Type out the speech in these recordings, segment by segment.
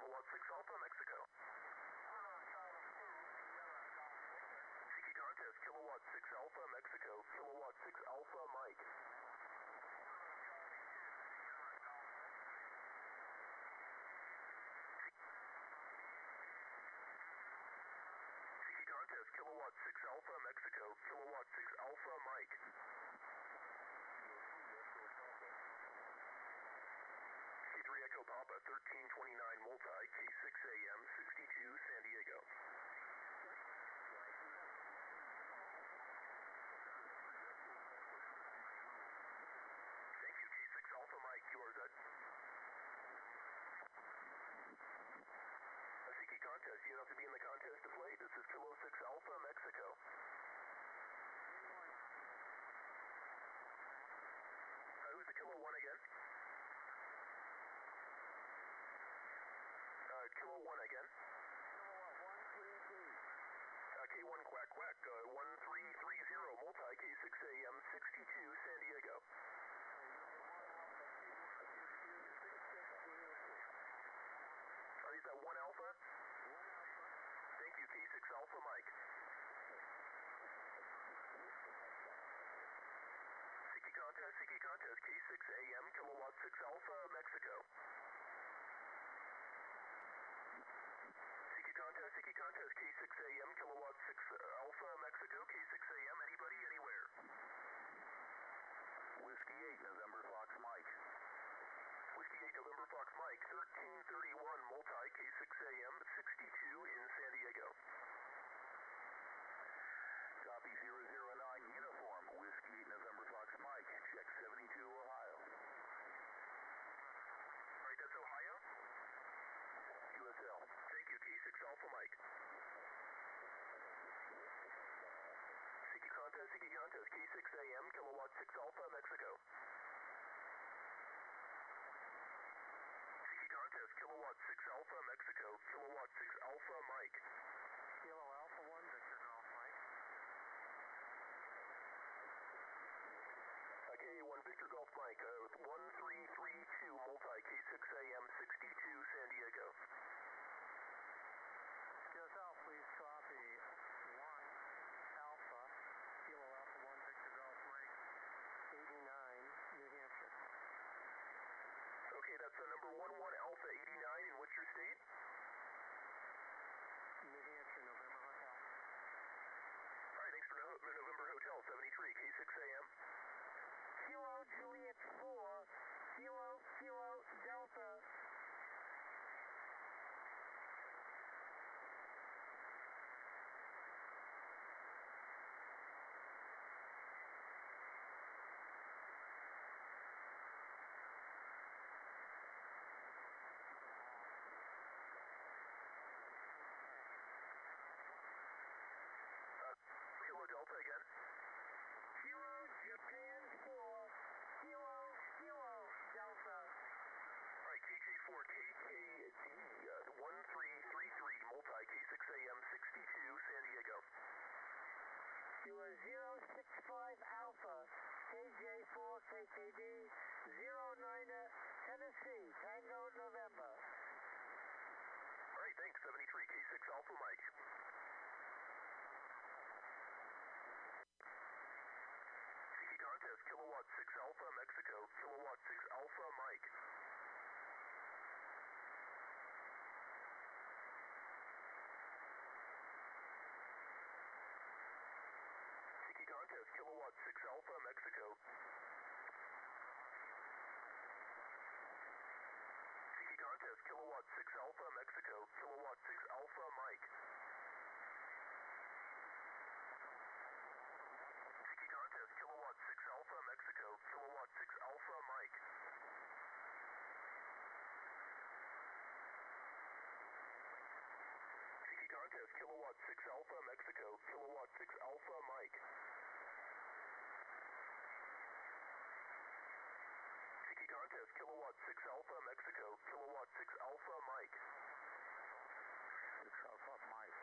Kilowatt 6 Alpha, Mexico. Tiki Contest, Kilowatt 6 Alpha, Mexico. Kilowatt 6 Alpha, Mike. Tiki Contest, Kilowatt 6 Alpha, Mexico. Kilowatt 6 Alpha, Mike. K3 Echo Papa, 1329 multi, K6 AM, 62 San Diego. Thank you, K6 Alpha Mike, QRZ. Tiki Contest, you have to be in the contest to play. This is Kilo 6 Alpha, Mexico. Who's the Kilo 1 again? Kilo 1 again. K1 Quack Quack, 1330 multi, K6 AM, 62 San Diego. Is that 1 Alpha? Thank you, K6 Alpha Mike. Tiki Contest, K6 AM, Kilowatt 6 Alpha, Mexico. Tiki Contest, K6 AM, Kilowatt 6 Alpha, Mexico. K6 AM, anybody, anywhere. Whiskey 8, November Fox Mike. Whiskey 8, November Fox Mike, 1331 multi, K6 AM, 62 in San Diego. Copy 009 uniform, Whiskey 8, November Fox Mike, check 72 Ohio. Alright, that's Ohio? QSL. Thank you, K6 Alpha Mike. Tiki Contest, K6 AM, Kilowatt 6 Alpha, Mexico. Tiki Contest, Kilowatt 6 Alpha, Mexico. Kilowatt 6 Alpha, Mike. Kilo Alpha 1, Victor Golf Mike. K1 Victor Golf Mike, with 1332 multi, K6 AM, 62 San Diego. QSL, please copy 1 Alpha, Kilo Alpha 1, Victor Golf Mike, 89, New Hampshire. Okay, that's number 11 Alpha 89, and what's your state? New Hampshire, November Hotel. Alright, thanks for November Hotel, 73, K6 AM. Kilo Juliet 4, Kilo Delta. Kilo Delta again. Kilo Japan 4, Kilo Delta. Alright, KJ4, KKD, 1333, multi, K6 AM, 62, San Diego. Kilo 065 Alpha, KJ4, KKD, 09 Tennessee, Tango November. Alright, thanks, 73, K6 Alpha Mike. Tiki Contest, Kilowatt 6 Alpha, Mexico. Kilowatt 6 Alpha, Mike. Tiki Contest, Kilowatt 6 Alpha, Mexico. Tiki Contest, Kilowatt 6 Alpha, Mexico. Kilowatt 6 Alpha, Mike. Tiki Contest, Kilowatt 6 Alpha, Mexico. Kilowatt 6 Alpha, Mike. Tiki Contest, Kilowatt 6 Alpha, Mexico. Kilowatt 6 Alpha, Mike. Tiki Contest, Kilowatt 6 Alpha, Mexico. Kilowatt 6 Alpha, Mike. 6 Alpha Mike.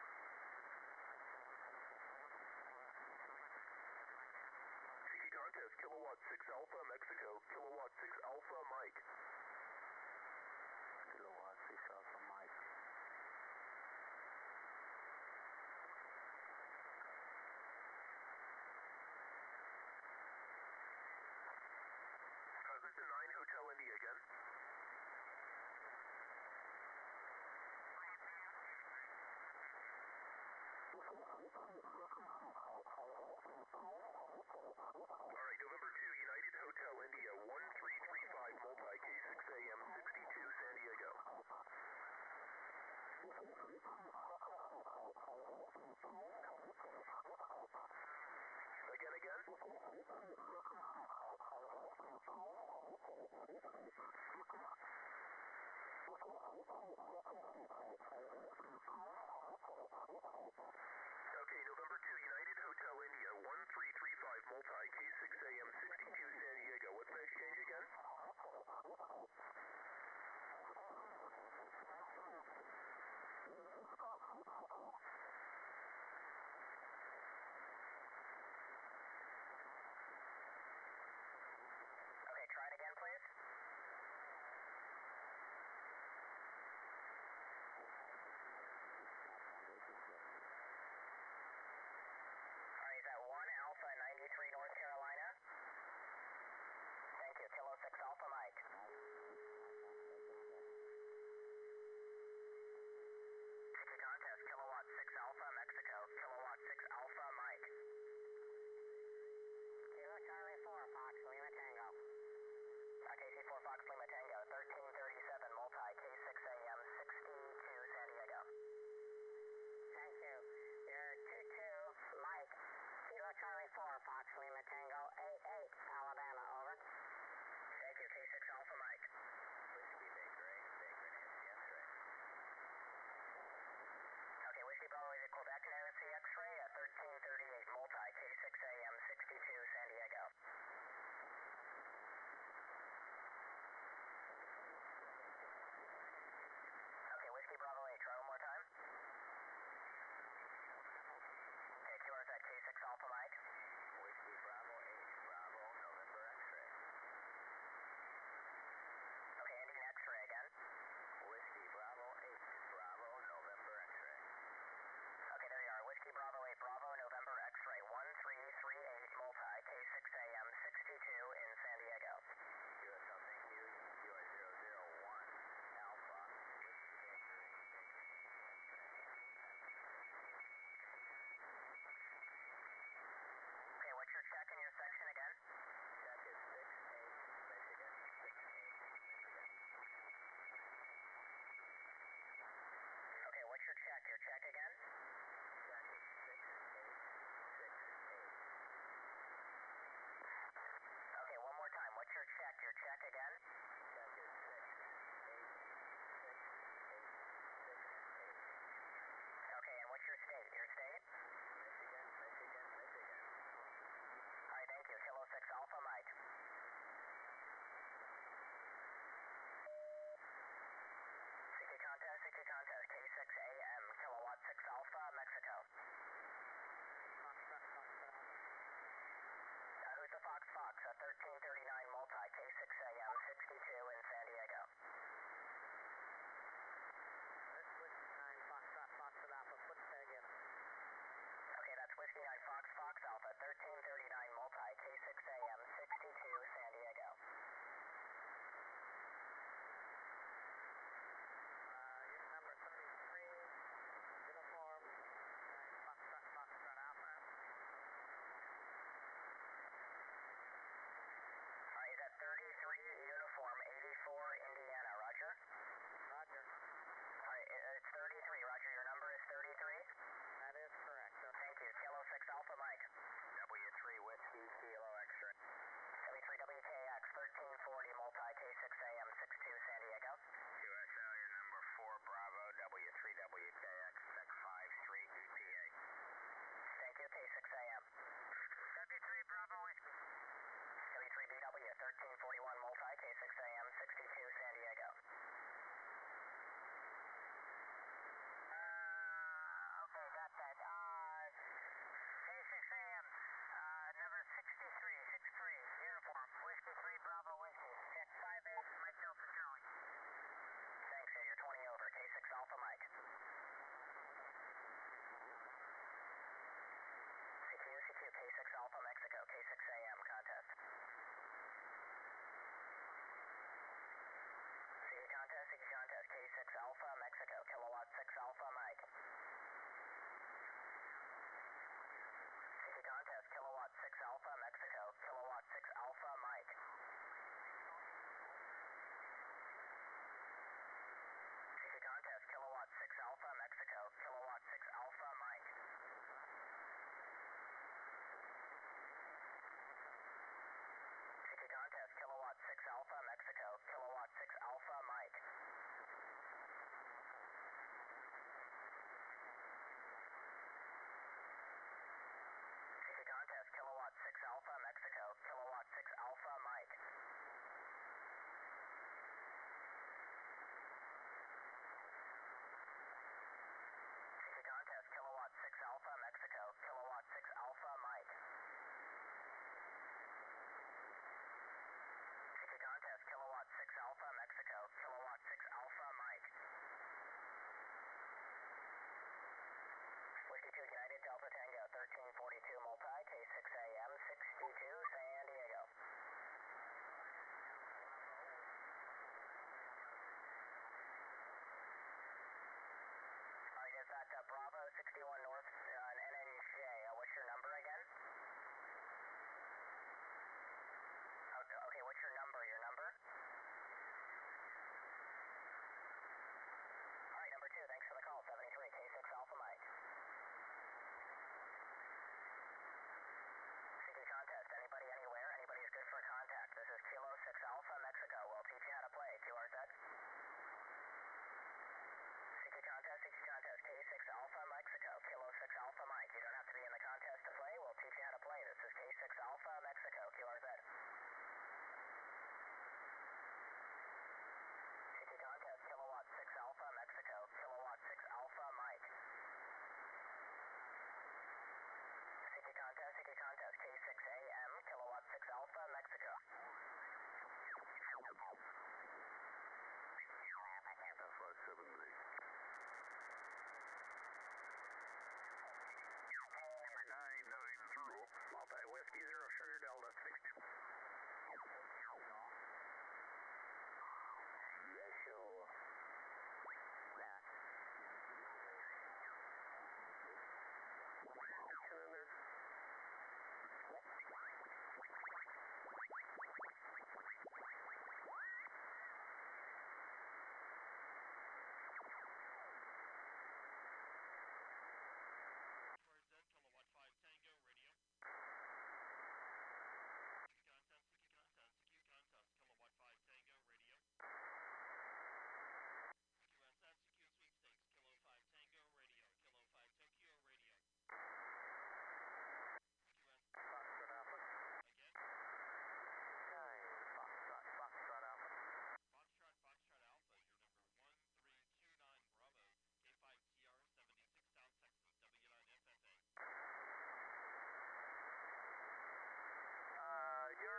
Tiki Contest, Kilowatt 6 Alpha, Mexico. Kilowatt 6 Alpha, Mike. Kilowatt 6 Alpha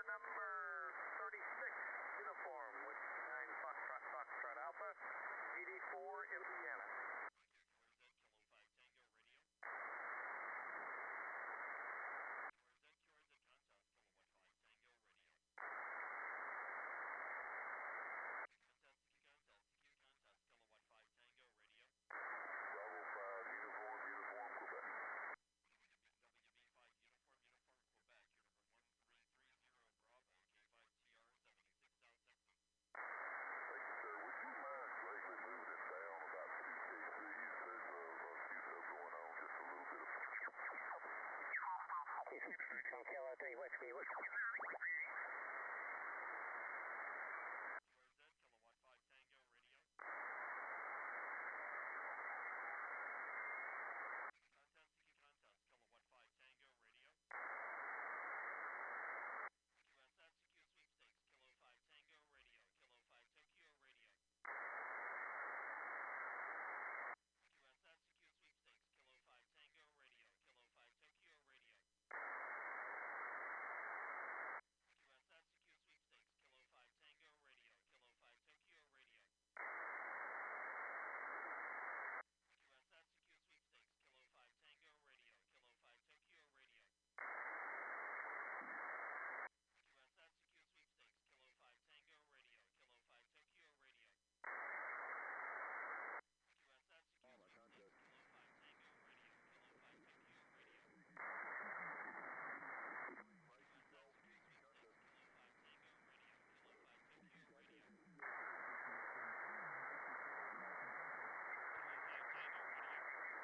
number 36, uniform, Whiskey 9 Foxtrot, Foxtrot Alpha, GD4, Indiana. Kilo 3 Whiskey, Whiskey. Kilowatt 5 Tango radio. Contest, Kilowatt 5 Tango radio. QSS CQ sweepstakes, Kilo 5 Tango radio, Kilo 5 Tokyo radio. QSS CQ sweepstakes, Kilo 5 Tango radio, Kilo 5 Tokyo radio. QSS CQ sweepstakes, Kilo 5 Tango radio, Kilo 5 Tokyo radio. QSS CQ sweepstakes, Kilo 5 Tango radio, Kilo 5 Tokyo radio. QSS CQ sweepstakes, Kilo 5 Tango radio, Kilo 5 Tokyo radio. QSS CQ sweepstakes, Kilo 5 Tango radio, Kilo 5 Tokyo radio. QSS CQ sweepstakes, Kilo 5 Tango radio, Kilo 5 Tokyo radio. Kilo 5 Tango radio.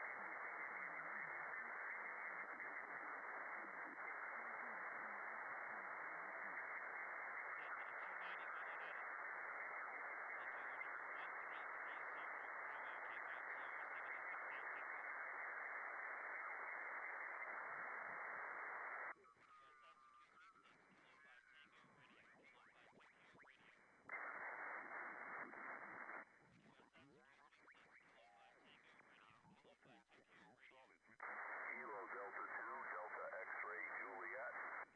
Kilo Delta 2, Delta X-ray Juliet.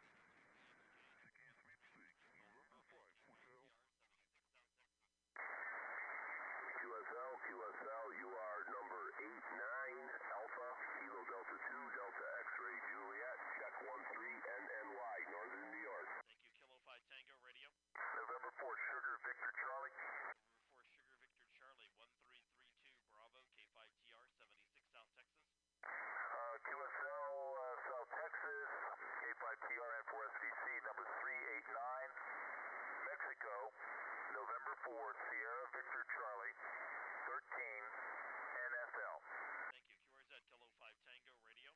QSL, you are number 89 Alpha, Kilo Delta 2, Delta X-ray Juliet, check 13 NNY, Northern New York. Thank you, Kilo 5 Tango radio. November 4 Sugar Victor Charlie. November 4 Sugar Victor Charlie, 1332 Bravo, K5TR, 76 South Texas. QSL, South Texas, K5TR N4SVC, number 389, Mexico, November 4 Sierra Victor Charlie, 13 NSL. Thank you, QRZ Kilo 5 Tango radio.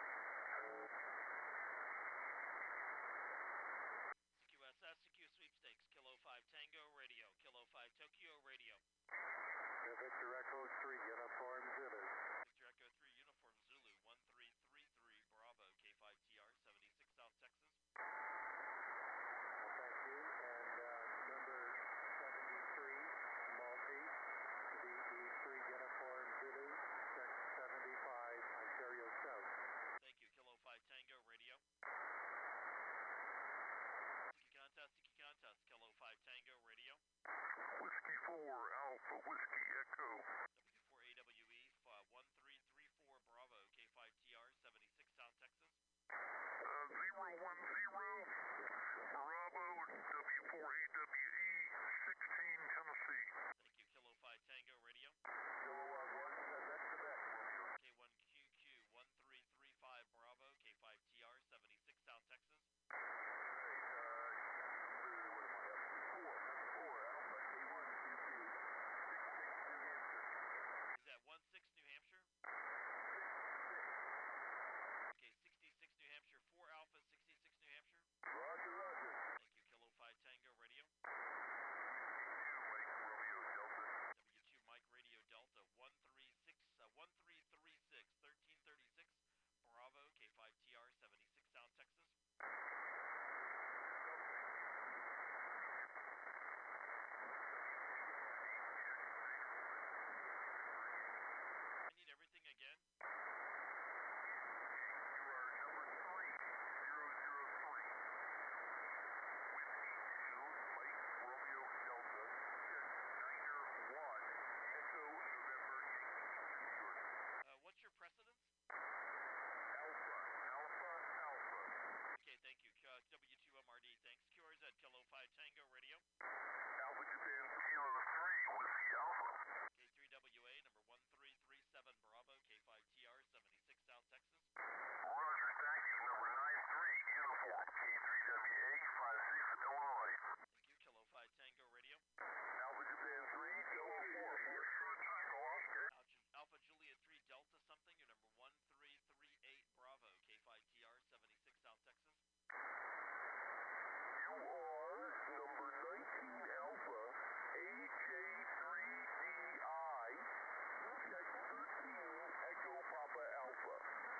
CQSS CQ sweepstakes, Kilo 5 Tango radio, Kilo 5 Tokyo radio. Victor Echo 3, uniform Zulu. Victor Echo 3 uniform Zulu, 1333 Bravo, K5TR, 76 South Texas. Thank you. And number 73, Maltese, DE3 uniform Zulu, check 75, Ontario South. Thank you, Kilo 5 Tango radio. Tiki Contest, Kilo 5 Tango radio. Whiskey 4, Kilo 5 Tango Radio. Alpha Japan Kilo 3, Whiskey Alpha. K3WA number 1337 Bravo, K5TR 76 South Texas. Roger, thank you. Number 93, Uniform, K3WA, 56 Illinois. Thank you, Kilo 5 Tango Radio. Alpha Japan 3, Kilo 4, Foxtrot Tango Oscar. Alpha Juliet 3 Delta something, your number 1338 Bravo, K5TR 76 South Texas. You are number 19 Alpha, AJ3DI, check 13 Echo Papa Alpha.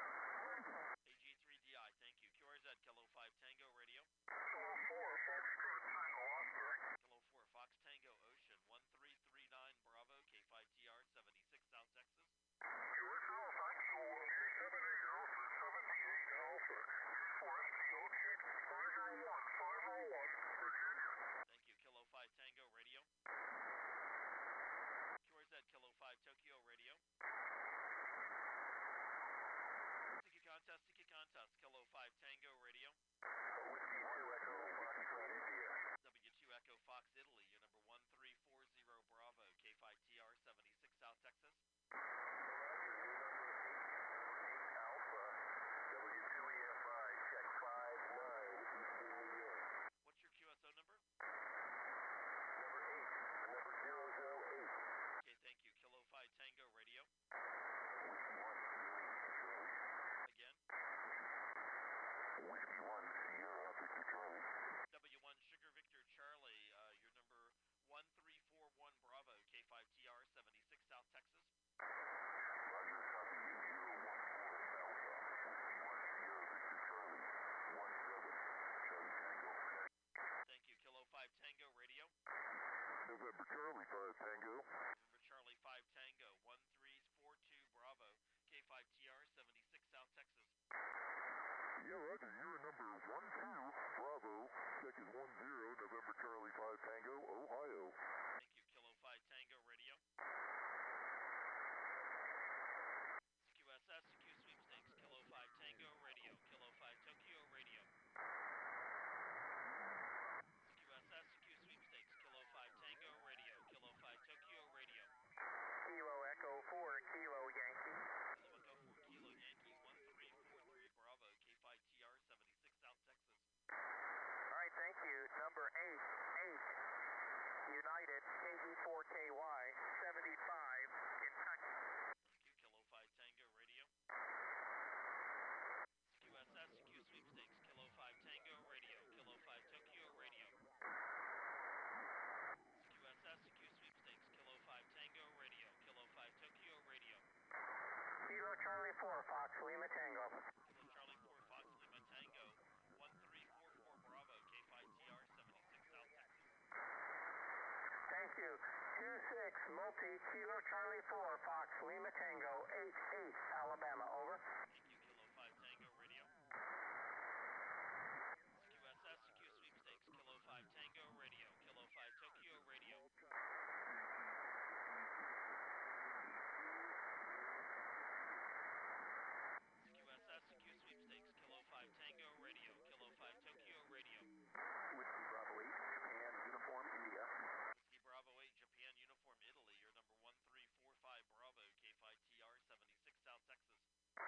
AG3DI, thank you. QRZ Kilo 5 Tango Radio. Kilo 4, Foxtrot Tango Oscar. Kilo 4 Fox Tango Ocean 1339 Bravo, K5TR 76 South Texas. QSL, thank you. K78 Alpha, 78 Alpha, 24STO, check 501, Virginia. Thank you, Kilo 5 Tango Radio. QRZ Kilo 5 Tokyo Radio. Tiki Contest, Kilo 5 Tango Radio. Whiskey 2 Echo Foxtrot India. W2 Echo Fox Italy, your number 1340 Bravo, K5TR 76 South Texas. Alpha, W2EFI, check 59, Eastern New York. What's your QSO number? Number 8, number 008. Okay, thank you. Kilo 5 Tango Radio. Whiskey 1, Sierra, Again. Whiskey 1, Sierra, Victor Charlie. W1 Sugar Victor Charlie, your number 1341 Bravo, K5TR 76 South Texas. Roger, copy 014 Alpha, Whiskey 1, Sierra, Victor Charlie, 17, Charlie Tango. Thank you. Kilo 5 Tango Radio. November Charlie 5 Tango. Number Charlie 5 Tango 1342 Bravo, K5TR 76 South Texas. Yeah, Roger, you're number 12 Bravo, check is 10, November Charlie 5 Tango, Ohio. Thank you. Kilo 5 Tango Radio. QSS CQ Sweepstakes, Kilo 5 Tango Radio, Kilo 5 Tokyo Radio. QSS CQ Sweepstakes, Kilo 5 Tango Radio, Kilo 5 Tokyo Radio. Kilo Echo 4, Kilo Yankee. Kilo Echo 4 Kilo Yankee 1343 Bravo, K5TR 76 South Texas. All right, thank you. Number 8, United, KE4KY, 75, Kentucky. Thank you. Kilo 5 Tango Radio. QSS CQ Sweepstakes, Kilo 5 Tango Radio, Kilo 5 Tokyo Radio. QSS CQ Sweepstakes, Kilo 5 Tango Radio, Kilo 5 Tokyo Radio. Kilo Charlie 4, Fox Lima Tango. Kilo Charlie 4 Fox Lima Tango 1344 Bravo, K5TR 76 South Texas. Thank you. 26 Multi, Kilo Charlie 4, Fox Lima Tango, 88, Alabama, over. Thank you. Kilo 5 Tango Radio. QSS CQ Sweepstakes, Kilo 5 Tango Radio, Kilo 5 Tokyo Radio. QSS CQ Sweepstakes, Kilo 5 Tango Radio, Kilo 5 Tokyo Radio. Whiskey Bravo 8, Japan, Uniform, India. Whiskey Bravo 8 Japan Uniform Italy, your number 1345 Bravo, K5TR 76 South Texas.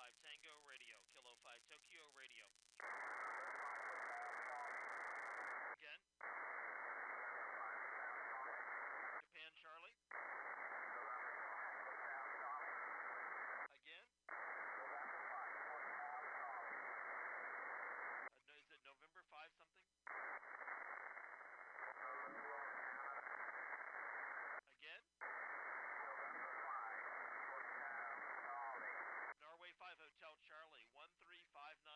Tango Radio, Kilo 5 Tokyo Radio. Again. Japan Charlie. Again. Is it November 5 something? Again? Norway 5 Hotel Charlie, 1359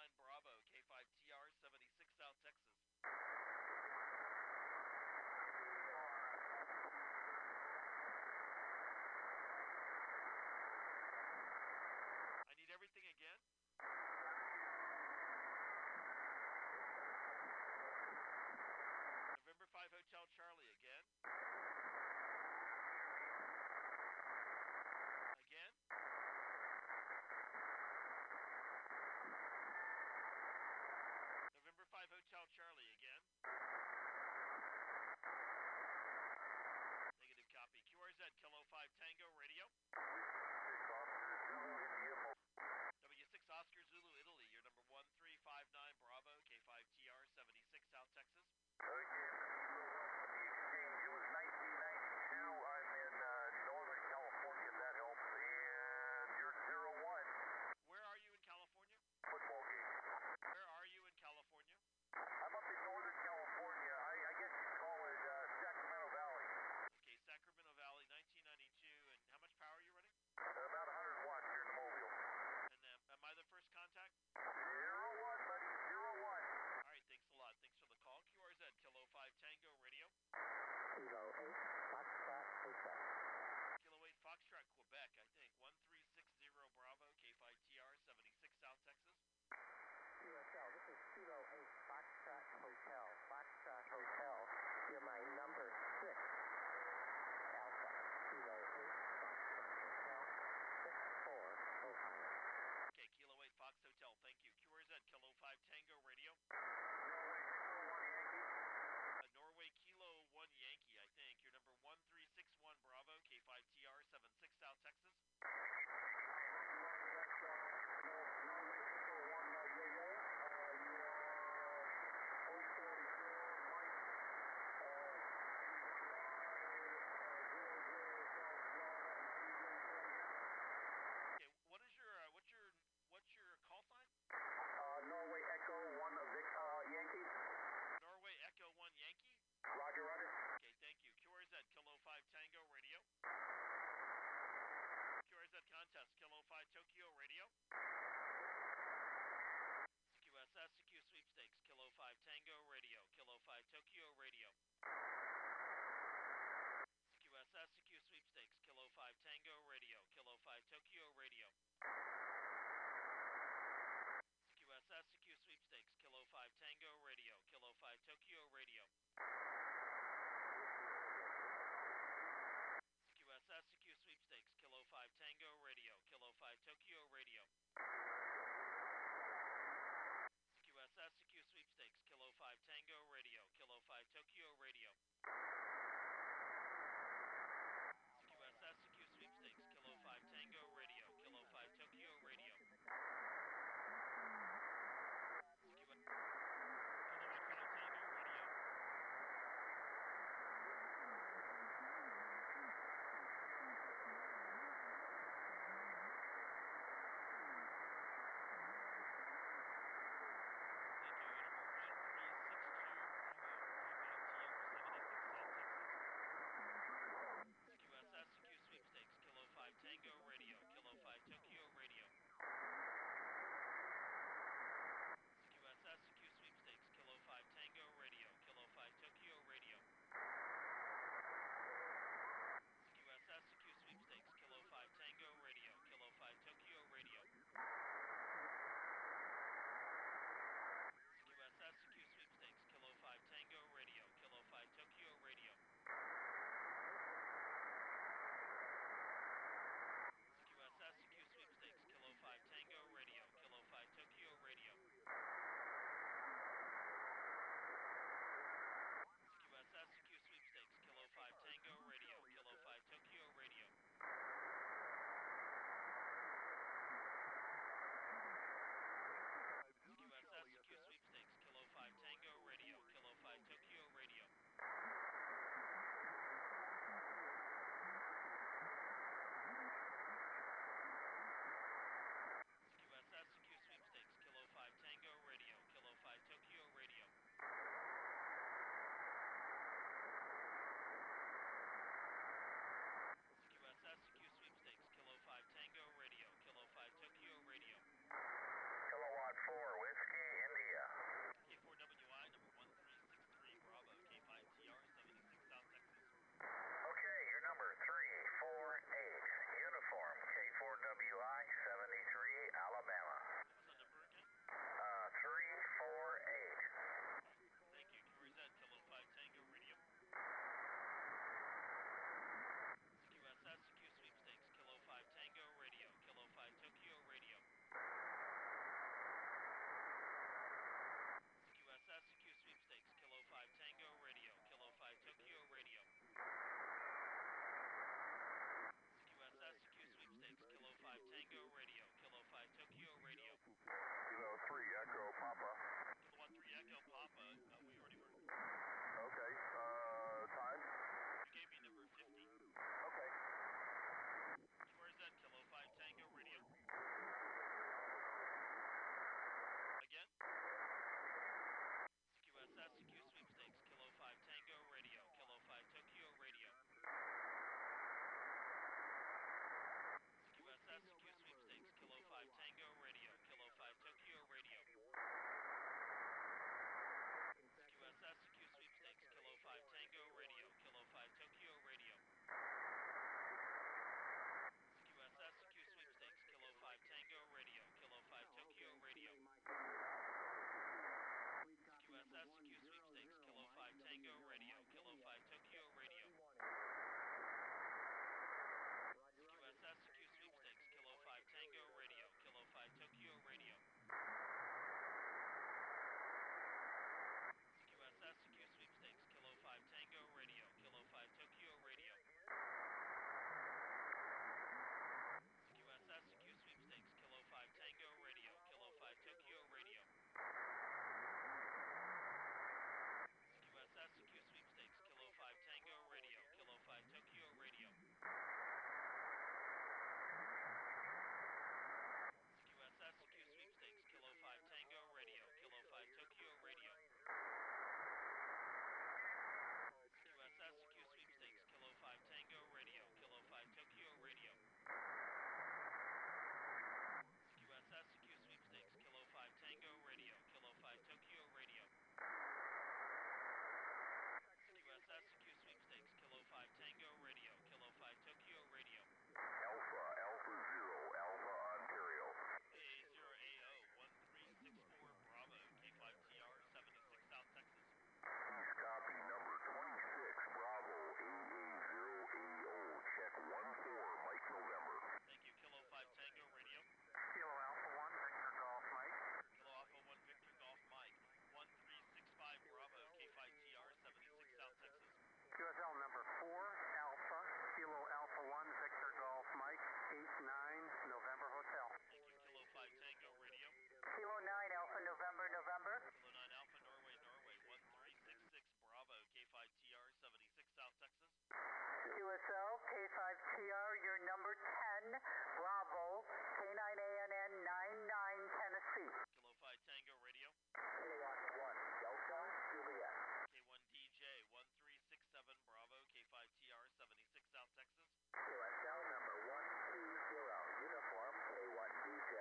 TR, your number 10, Bravo, K9ANN 99, Tennessee. Kilo 5 Tango Radio. K1 Delta Juliet. K1 DJ 1367 Bravo, K5TR 76 South Texas. QSL number 120 Uniform K1 DJ.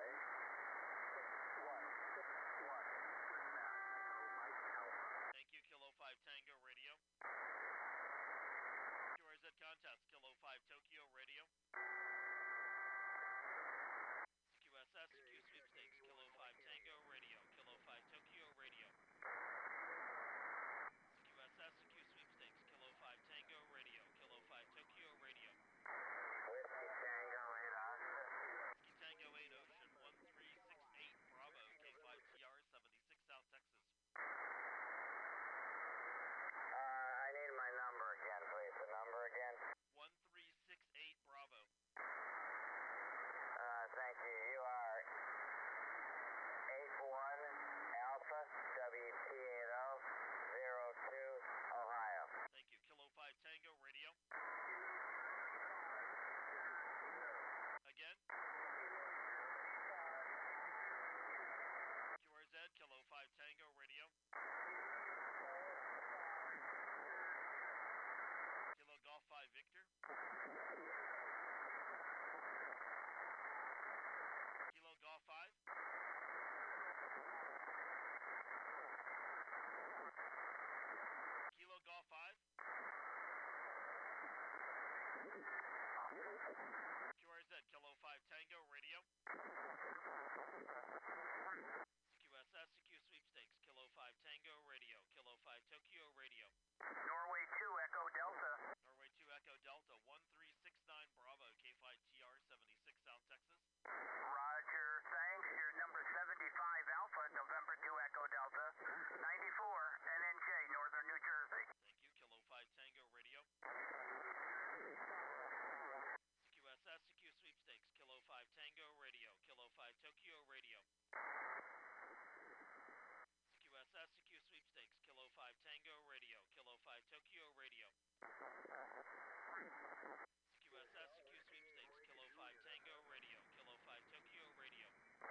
6161 Mike Alpha. Thank you, Kilo 5 Tango Radio. QRZ contacts, Kilo 5 Tokyo Radio. QSS, Q Sweepstakes, Kilo 5 Tango Radio, Kilo 5 Tokyo Radio. QSS, Q Sweepstakes, Kilo 5 Tango Radio, Kilo 5 Tokyo Radio. Whiskey Tango 8 Ocean. Whiskey Tango 8 Ocean, 1368 Bravo, K5TR 76 South Texas. I need my number again, please. The number again? 1368 Bravo. Thank you. You are 81 Alpha WT80 02 Ohio. Thank you, Kilo 5 Tango Radio. Again. QRZ, Kilo 5 Tango Radio. Kilo Golf 5 Victor. Kilo Golf 5. Kilo Golf 5. QRZ, Kilo 5 Tango Radio. QSS, CQ Sweepstakes, Kilo 5 Tango Radio, Kilo 5 Tokyo Radio. Norway 2 Echo Delta. Norway 2 Echo Delta, 1369 Bravo, K5TR 76 South Texas. Roger, thanks. Your number 75 Alpha, November 2 Echo Delta, 94 NNJ, Northern New Jersey. Thank you, Kilo 5 Tango Radio. QSS, CQ Sweepstakes, Kilo 5 Tango Radio, Kilo 5 Tokyo Radio. QSS, CQ Sweepstakes, Kilo 5 Tango Radio, Kilo 5 Tokyo Radio. QSS, CQ Sweepstakes, Kilo 5 Tango Radio, Kilo 5 Tokyo Radio.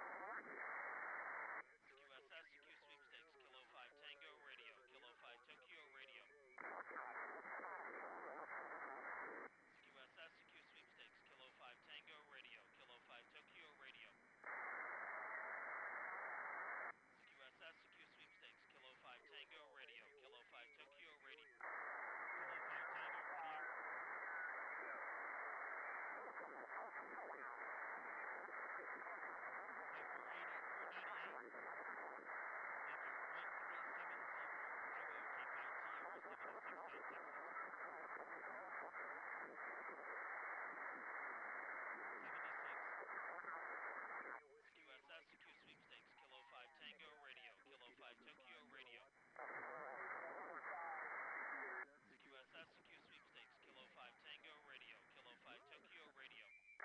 QSS, CQ Sweepstakes, Kilo 5 Tango Radio, Kilo 5 Tokyo Radio. QSS, CQ Sweepstakes, Kilo 5 Tango Radio, Kilo 5 Tokyo Radio. QSS, CQ Sweepstakes, Kilo 5 Tango Radio, Kilo 5 Tokyo Radio. Kilo 5 Tango Radio. Okay, 498. Thank you. 1370 Bravo, K5TR 76 South Texas. 76. QSS, CQ Sweepstakes, Kilo 5 Tango Radio, Kilo 5 Tokyo Radio. QSS, CQ Sweepstakes, Kilo 5 Tango Radio, Kilo 5 Tokyo Radio.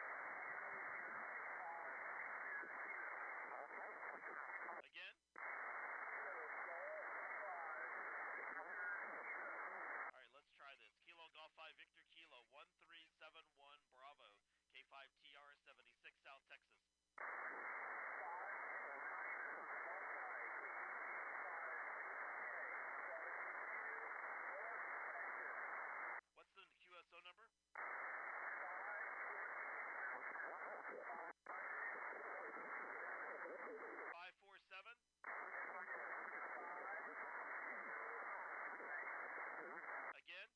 Again. Alright, let's try this. Kilo Golf 5 Victor Kilo 1371 Bravo, K5TR 76 South Texas. What's the QSO number? 547. Again.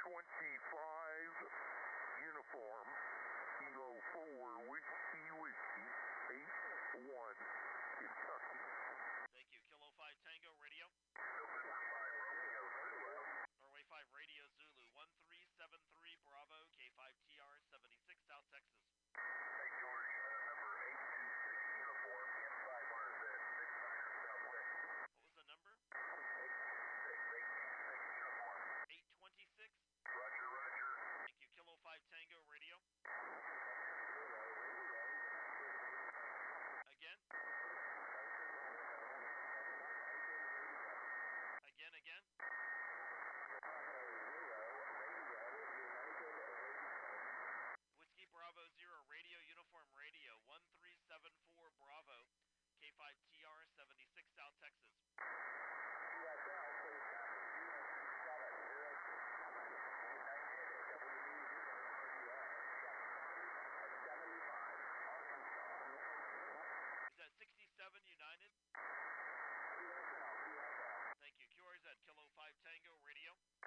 uniform, Kilo 4, Whiskey, 81, Kentucky. Thank you. Kilo 5 Tango Radio. Norway 5 Radio Zulu 1373 Bravo K5TR 76 South Texas. Hey George, number 826 uniform, N500Z, 69 South Texas. What was the number? 826 uniform. 826. Roger, roger. Thank you. Kilo 5 Tango Radio. Again. Again. Whiskey Bravo 0 Radio Uniform Radio 1374 Bravo K5TR 76 South Texas. Is that 67 United? Thank you. QRZ Kilo 5 Tango Radio.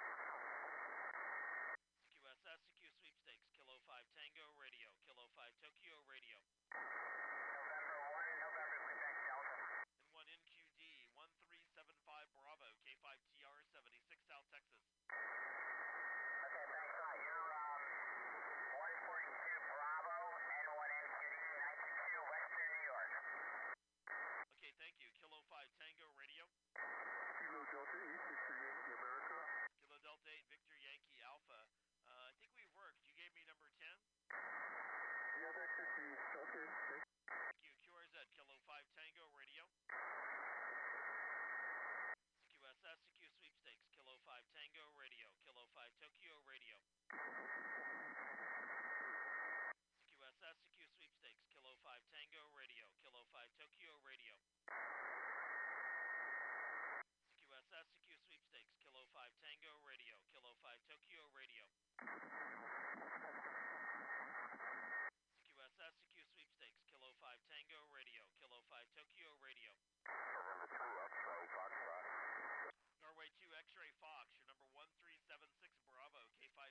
CQSS CQ Sweepstakes Kilo 5 Tango Radio. Kilo 5 Tokyo Radio. November 1, November Quebec Delta. And 1 NQD 1375 Bravo K5TR 76 South Texas. Okay, thanks a lot. You're 142 Bravo, N1 NQD 922 Western New York. Okay, thank you. Kilo 5 Tango Radio. Kilo Delta 8, Victor Yankee America. Kilo Delta 8 Victor Yankee Alpha. I think we worked. You gave me number 10. Yeah, that could be. Okay, thanks. Thank you. QRZ Kilo 5 Tango Radio. CQSS CQ Sweepstakes Kilo 5 Tango Radio. Kilo 5 Tokyo Radio. CQSS CQ Sweepstakes Kilo 5 Tango Radio. Kilo 5 Tokyo Radio. CQSS CQ Sweepstakes Kilo 5 Tango Radio. Kilo 5 Tokyo Radio. CQSS CQ Sweepstakes Kilo 5 Tango Radio. Kilo 5 Tokyo Radio. November 2, X-Ray Foxtrot. Norway 2 X-Ray Fox, your number 1376 Bravo K5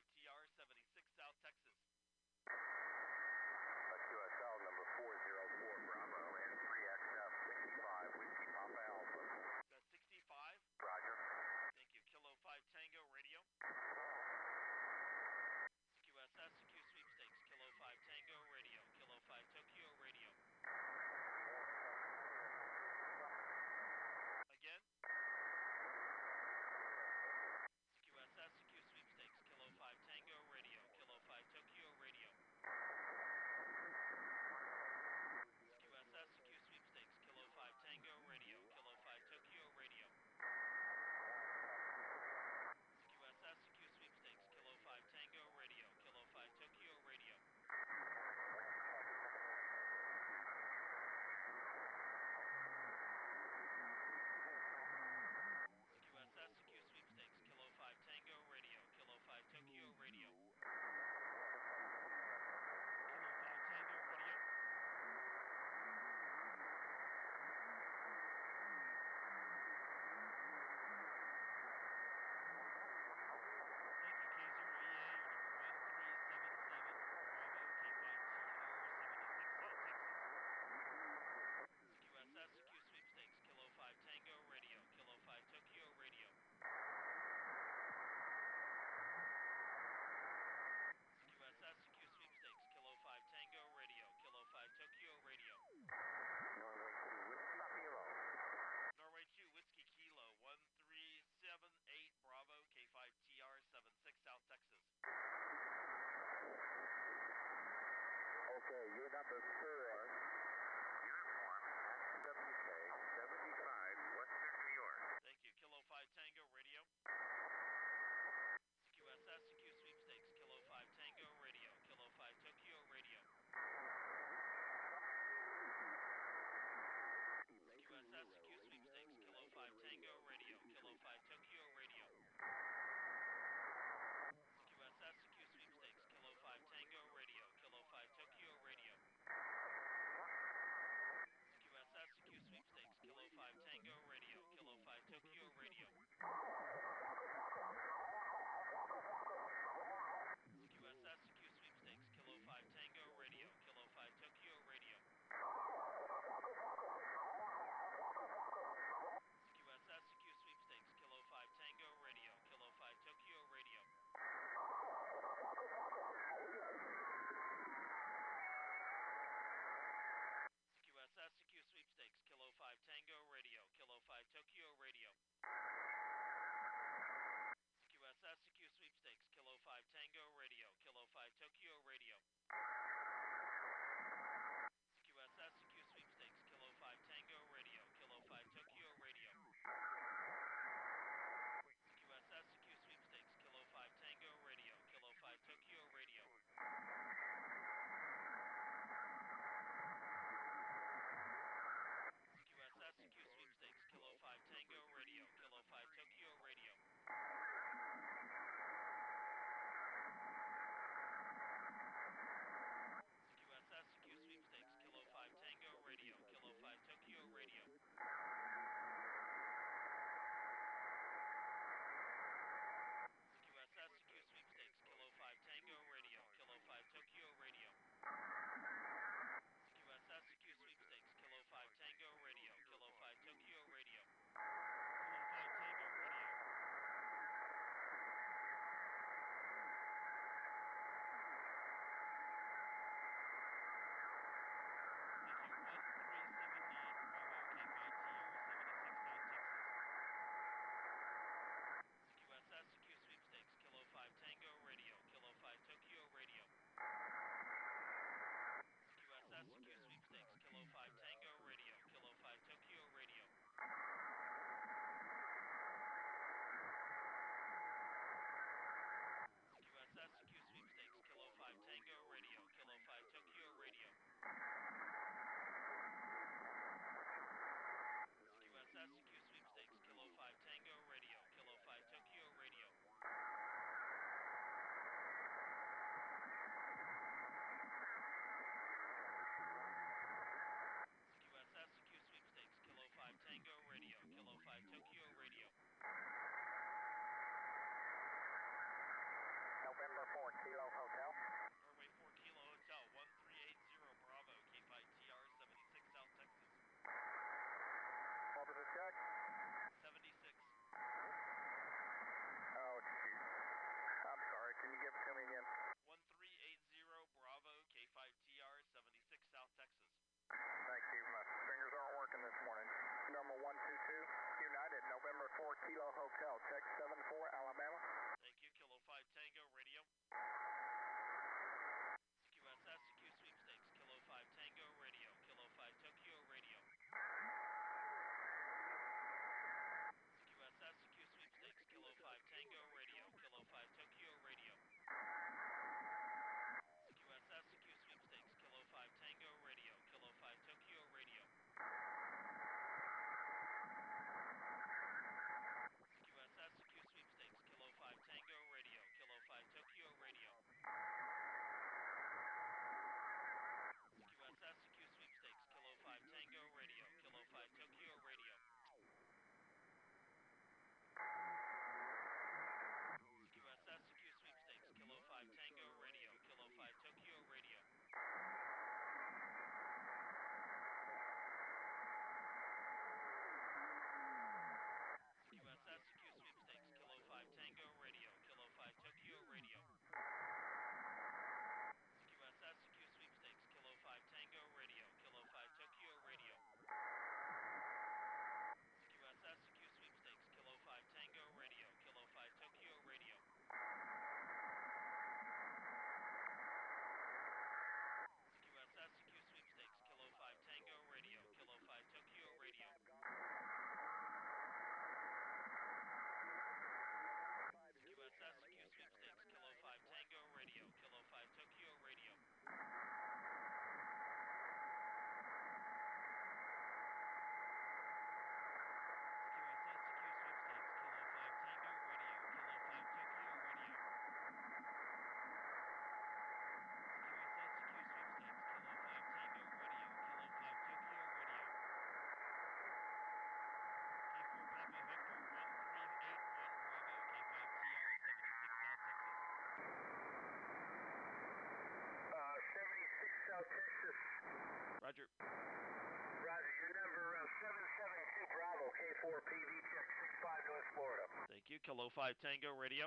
Roger, your number 772 Bravo, K4PV, check 65 North Florida. Thank you. Kilo 5 Tango Radio.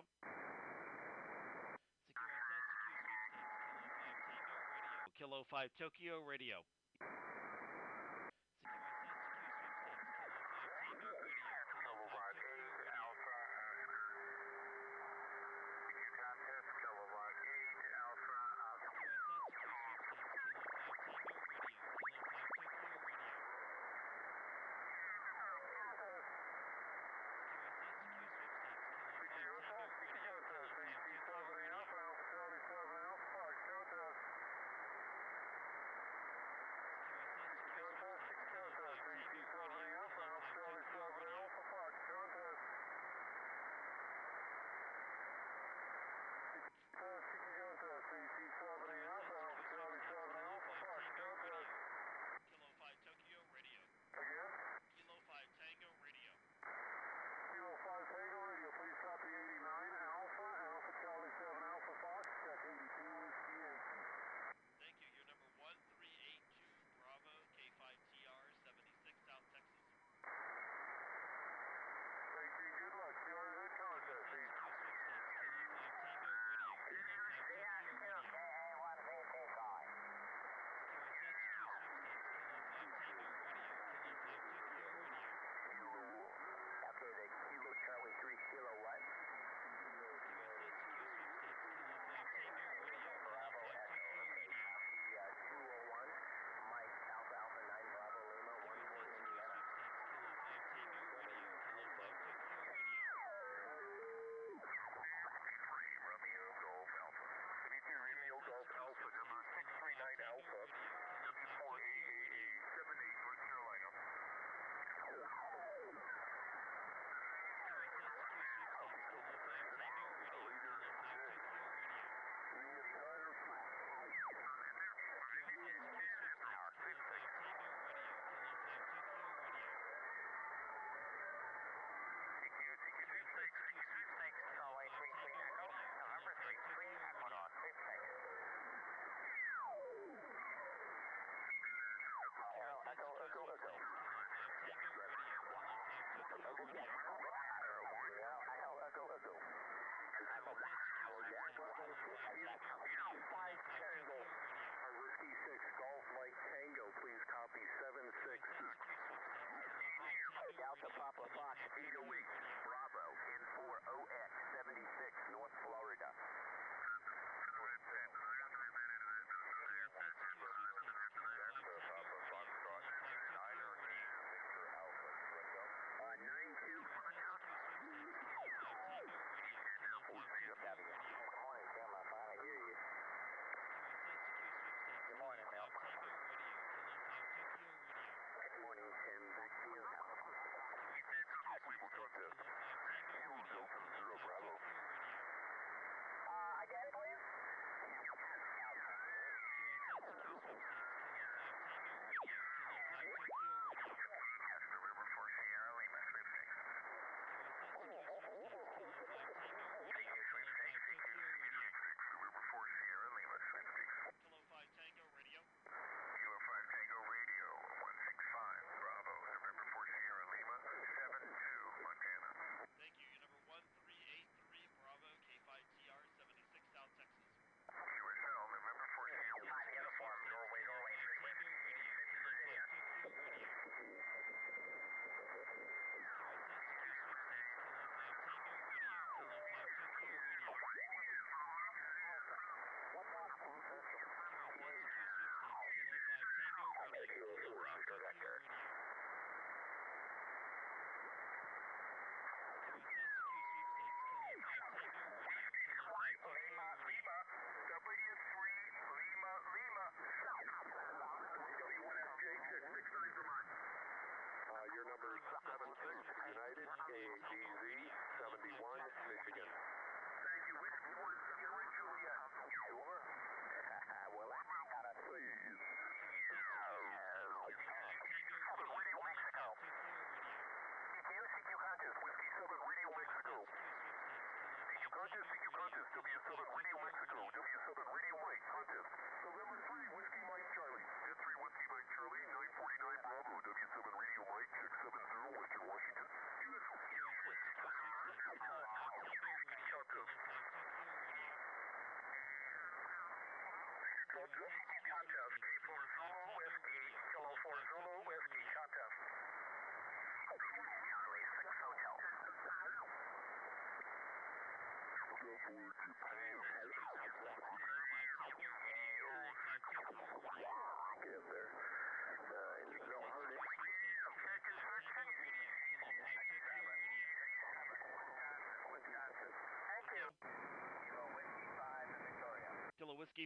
Secure SS, secure sweepstakes. Kilo 5 Tango Radio. Kilo 5 Tokyo Radio. Secure SS, secure sweepstakes. Kilo 5 Tango Radio. Kilo 5 Tokyo Radio. Alpha, secure contest, Kilo 8 Alpha, Secure SS, secure sweepstakes. Kilo 5 Tango Radio. Kilo 5 Tokyo Radio. Secure SS, secure sweepstakes. Kilo 5 Tango Radio. Kilo 5 Tokyo Radio. Contest, K4 Zulu Whiskey, Kilo 4 Zulu Whiskey, contest. Charlie 6 Hotel. Get there. Don't hurt it. Wisconsin. Thank you. Kilo Whiskey 5 in Victoria. Kilo Whiskey